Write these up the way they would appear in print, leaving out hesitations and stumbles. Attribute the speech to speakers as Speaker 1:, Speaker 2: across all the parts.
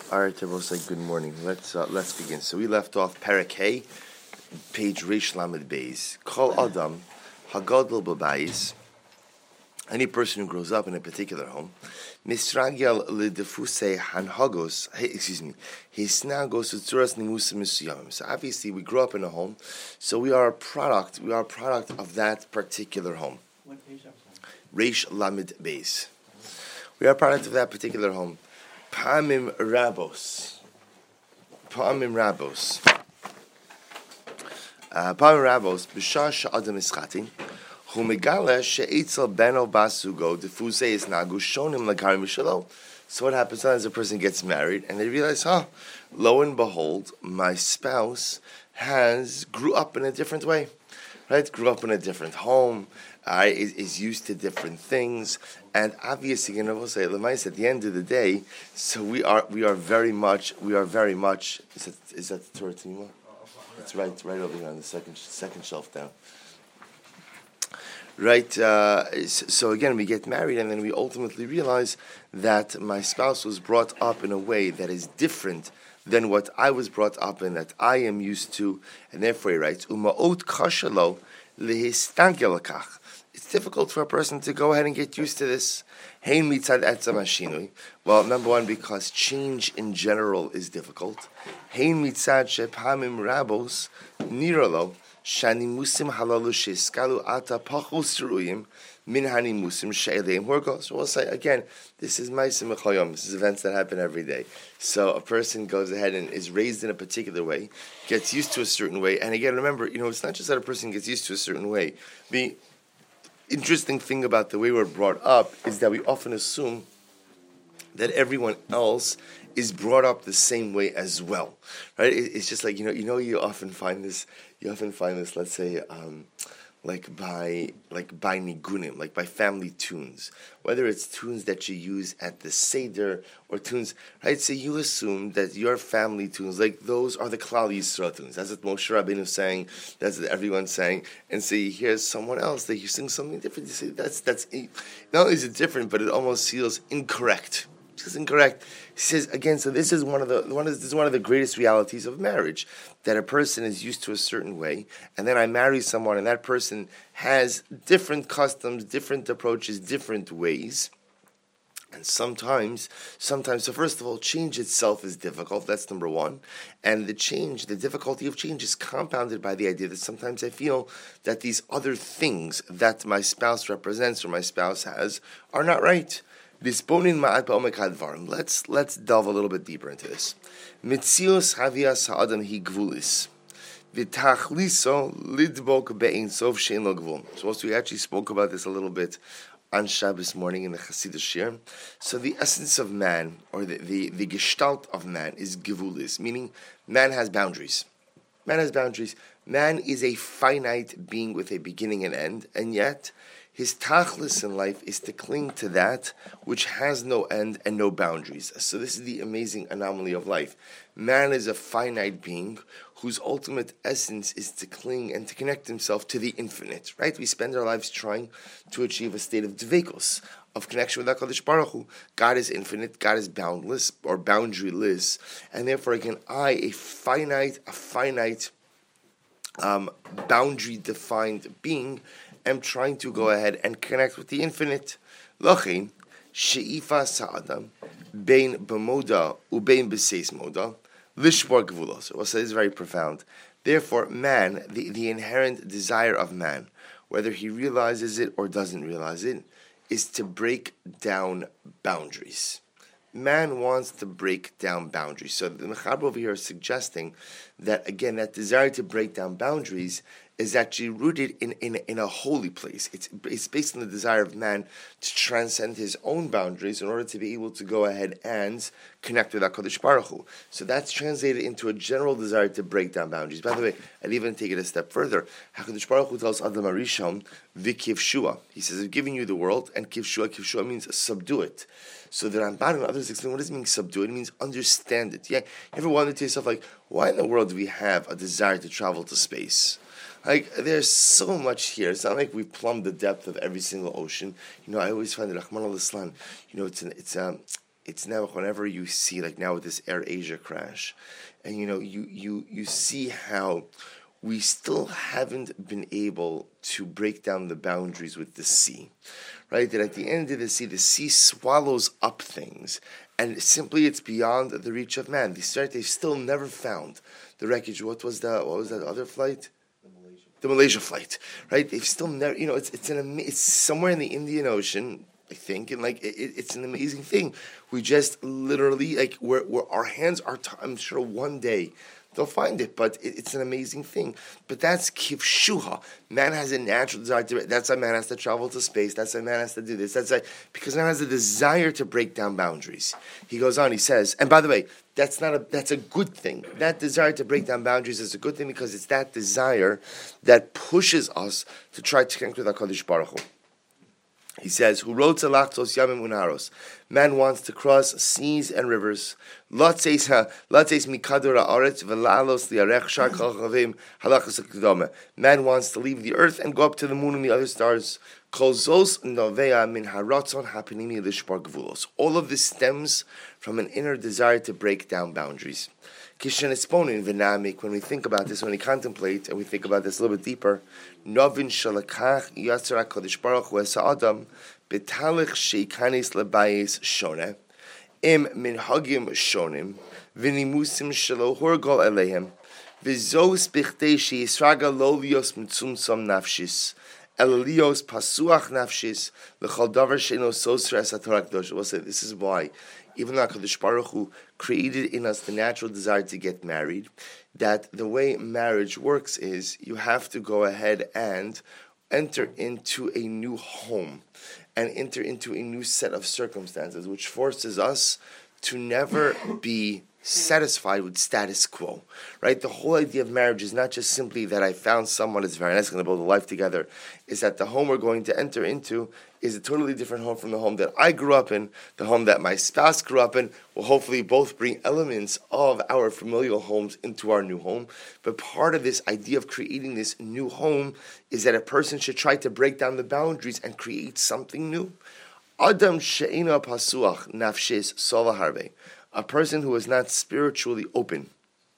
Speaker 1: All right, everyone, say good morning. Let's begin. So we left off Perek Hey, page Reish Lamed Beis. Kol Adam Hagadol B'Bayis. Any person who grows up in a particular home, Misragyal Lidefuse Hanhagos. Hisna goes to Tzuras Nimusim Misuyamim. So obviously, we grew up in a home, so we are a product. We are a product of that particular home.
Speaker 2: What page?
Speaker 1: Reish Lamed Beis. We are a product of that particular home. Pa'amim Rabos. Pa'amim Rabos. B'shah she'adam ischatin, hu megala she'etzel beno basugo defuse is nagu shonim lagarim v'shalo. So what happens sometimes a person gets married and they realize, lo and behold, my spouse grew up in a different way. Right? Grew up in a different home, is used to different things, and obviously, we'll say, Lemais, at the end of the day, so we are very much. Is that the Torah Tanima? It's right over here on the second shelf down. Right. So again, we get married, and then we ultimately realize that my spouse was brought up in a way that is different than what I was brought up in, that I am used to, and therefore he writes, Uma'ot kashalo lehistangelakach. It's difficult for a person to go ahead and get used to this. Hein mitzad etzam hashinui. Well, number one, because change in general is difficult. Hein mitzad shephamim rabos niralo shani musim halalu sheskalu ata pachos ruyim min hani musim she'eleim horgo. So we'll say again, this is ma'asim mechoyom. This is events that happen every day. So a person goes ahead and is raised in a particular way, gets used to a certain way, and again, remember, it's not just that a person gets used to a certain way. The interesting thing about the way we're brought up is that we often assume that everyone else is brought up the same way as well, right? It's just like you often find this. Let's say, like by nigunim, like by family tunes, whether it's tunes that you use at the seder or tunes, right? So you assume that your family tunes, like those are the Klal Yisrael tunes. That's what Moshe Rabbeinu saying. That's what everyone's saying. And so you hear someone else that you sing something different. You say that's not only is it different, but it almost feels incorrect. This is incorrect. He says again. So this is one of the greatest realities of marriage, that a person is used to a certain way, and then I marry someone, and that person has different customs, different approaches, different ways. And sometimes. So first of all, change itself is difficult. That's number one. And the difficulty of change is compounded by the idea that sometimes I feel that these other things that my spouse represents or my spouse has are not right. Let's delve a little bit deeper into this. Mitzios havias ha'adam hi gvulis. V'tachliso lidbok be'ein sof she'en lo gvul. So we actually spoke about this a little bit on Shabbos morning in the Chassidus Shir. So the essence of man, or the gestalt of man, is gvulis, meaning man has boundaries. Man has boundaries. Man is a finite being with a beginning and end, and yet his tachlis in life is to cling to that which has no end and no boundaries. So this is the amazing anomaly of life. Man is a finite being whose ultimate essence is to cling and to connect himself to the infinite, right? We spend our lives trying to achieve a state of dveikos, of connection with HaKadosh Baruch Hu. God is infinite, God is boundless or boundaryless, and therefore again, a finite, boundary-defined being, am trying to go ahead and connect with the infinite. Lachin she'ifa sa'adam bein b'moda ubein b'seis moda lishbar gvulos. We'll say this is very profound. Therefore, man, the inherent desire of man, whether he realizes it or doesn't realize it, is to break down boundaries. Man wants to break down boundaries. So the Mechaber over here is suggesting that, again, that desire to break down boundaries is actually rooted in a holy place. It's based on the desire of man to transcend his own boundaries in order to be able to go ahead and connect with HaKadosh Baruch Hu. So that's translated into a general desire to break down boundaries. By the way, I'd even take it a step further. HaKadosh Baruch Hu tells Adam Arishon, V'kivshua. He says, I've given you the world, and kivshua means subdue it. So the Ramban and others explain, what does it mean subdue it? It means understand it. Yeah, you ever wondered to yourself, like, why in the world do we have a desire to travel to space? Like, there's so much here. It's not like we've plumbed the depth of every single ocean. I always find that Rahman al-Islam, it's now whenever you see, like now with this Air Asia crash, and you see how we still haven't been able to break down the boundaries with the sea, right? That at the end of the sea swallows up things, and simply it's beyond the reach of man. They've still never found the wreckage. What was that other flight? The Malaysia flight, right? They've still never, it's somewhere in the Indian Ocean, I think, and it's an amazing thing. We just literally where our hands are. I'm sure one day they'll find it, but it's an amazing thing. But that's kivshuha. Man has a natural desire to. That's why man has to travel to space. That's why man has to do this. That's why, because man has a desire to break down boundaries. He goes on. He says, and by the way, that's a good thing. That desire to break down boundaries is a good thing because it's that desire that pushes us to try to connect with HaKadosh Baruch Hu. He says, "Who wrote Lachtos Yamim Unaros? Man wants to cross seas and rivers. Lotzeis mikador haaretz v'la'alos liarech shar kol chavim halachas hakdama. Man wants to leave the earth and go up to the moon and the other stars. Kol zos novea min haratzon hapenimi lishbar gvulos. All of this stems from an inner desire to break down boundaries. Kishen esponin v'namik. When we think about this, when we contemplate and we think about this a little bit deeper, novin shalakach yatzer HaKadosh Baruch Hu es ha'adam b'talich sheikanis lebayis shoneh im minhagim shonim v'nimusim shelo horgol eleihem v'zos b'chtei she'yisraga lo lios mitzumtzom nafshis elilios pasuach nafshis l'chol davar she'no sosra es ha'torah kadosh. We'll say this is why, even though HaKadosh Baruch Hu created in us the natural desire to get married, that the way marriage works is you have to go ahead and enter into a new home and enter into a new set of circumstances, which forces us to never be satisfied with status quo, right? The whole idea of marriage is not just simply that I found someone that's very nice, going to build a life together. Is that the home we're going to enter into is a totally different home from the home that I grew up in, the home that my spouse grew up in. Will hopefully both bring elements of our familial homes into our new home. But part of this idea of creating this new home is that a person should try to break down the boundaries and create something new. Adam she'ena pasuach nafshis sola harbe. A person who is not spiritually open,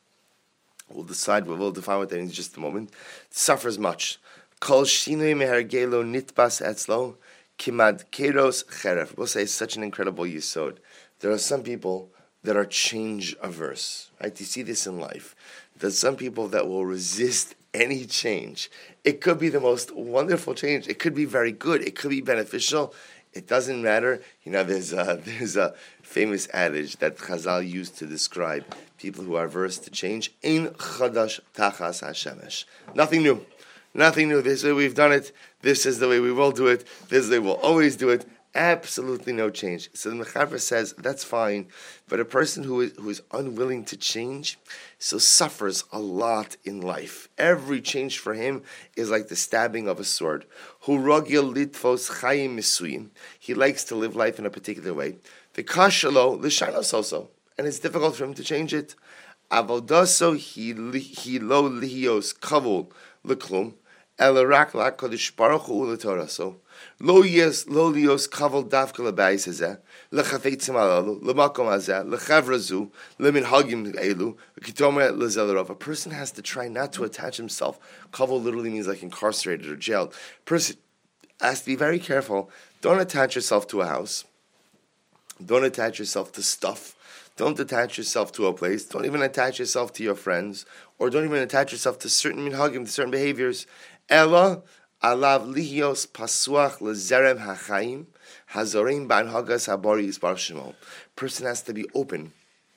Speaker 1: we'll define what that means in just a moment, suffers much. Kol shinui mehergelo nitbas etzlo kimad keros cheref. We'll say it's such an incredible yisod. There are some people that are change averse, right? You see this in life. There's some people that will resist any change. It could be the most wonderful change. It could be very good. It could be beneficial. It doesn't matter. There's a famous adage that Chazal used to describe people who are averse to change. Ein chadash tachas hashemesh. Nothing new. Nothing new. This is the way we've done it. This is the way we will do it. This is the way we'll always do it. Absolutely no change. So the Mechaber says that's fine, but a person who is unwilling to change, so suffers a lot in life. Every change for him is like the stabbing of a sword. Hu rogil litvos chayim misuyim. He likes to live life in a particular way. The kashalo l'shanos also, and it's difficult for him to change it. Avodaso he lo lihios kavul l'klum elarak la'kodesh baruch hu l'toraso. Lo lios kaval davka lebayis hazeh lechafeitzim alalu lemakom hazeh lechavrazu leminhagim elu kitomer lezelarov. A person has to try not to attach himself. Kaval literally means like incarcerated or jailed. Person has to be very careful. Don't attach yourself to a house. Don't attach yourself to stuff. Don't attach yourself to a place. Don't even attach yourself to your friends, or don't even attach yourself to certain minhagim, to certain behaviors. Ella alav lihios pasuach lezerem hachaim hazorim banhagas habari yisbar shemo. Person has to be open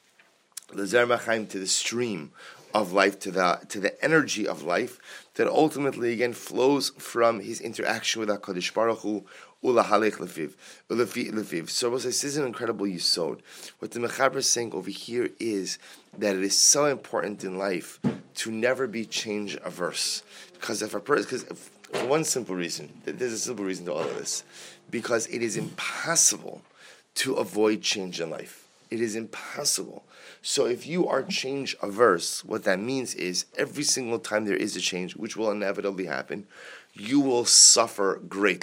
Speaker 1: lezerem hachaim, to the stream of life, to the energy of life that ultimately again flows from his interaction with HaKadosh Baruch Hu. Ulahalech lefiv. So this is an incredible yisod. What the Mechaber is saying over here is that it is so important in life to never be change averse. Because for one simple reason, there's a simple reason to all of this, because it is impossible to avoid change in life. It is impossible. So if you are change averse, what that means is every single time there is a change, which will inevitably happen, you will suffer greatly.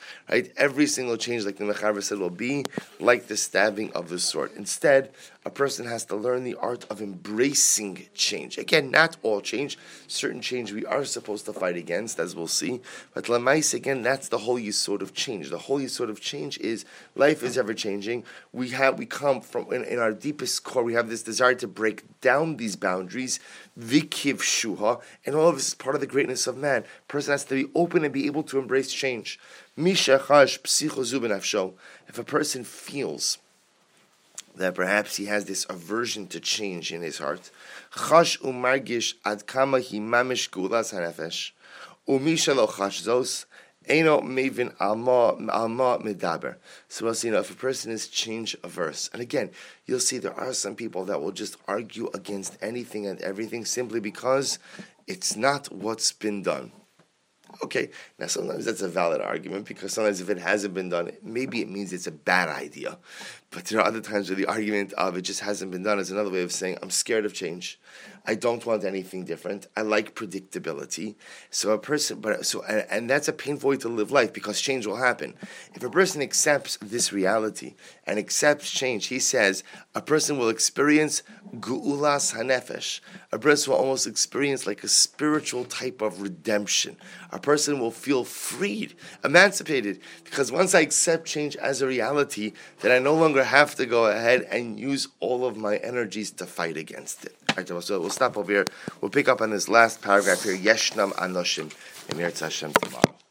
Speaker 1: right? Every single change, like the Mechaber said, will be like the stabbing of the sword. Instead, a person has to learn the art of embracing change. Again, not all change. Certain change we are supposed to fight against, as we'll see. But Lamais, again, that's the whole yisod of change. The whole yisod of change is life is ever changing. We come from in our deepest core. We have this desire to break down these boundaries, vikiv shuha, and all of this is part of the greatness of man. A person has to be open and be able to embrace change. Misha chash psichozu b'nafsho. If a person feels that perhaps he has this aversion to change in his heart, chash umargish ad kama hi mamish gulas hanefesh, umisha lo chash zos, eno mevin alma medaber. So we'll see, if a person is change averse, and again, you'll see there are some people that will just argue against anything and everything simply because it's not what's been done. Okay, now sometimes that's a valid argument because sometimes if it hasn't been done, maybe it means it's a bad idea. But there are other times where the argument of it just hasn't been done is another way of saying, I'm scared of change. I don't want anything different. I like predictability. So a person, and that's a painful way to live life because change will happen. If a person accepts this reality and accepts change, he says a person will experience gu'ulas hanefesh. A person will almost experience like a spiritual type of redemption. A person will feel freed, emancipated, because once I accept change as a reality, then I no longer have to go ahead and use all of my energies to fight against it. All right, so we'll stop over here. We'll pick up on this last paragraph here. Yeshnam Anoshim. Emir Hashem tomorrow.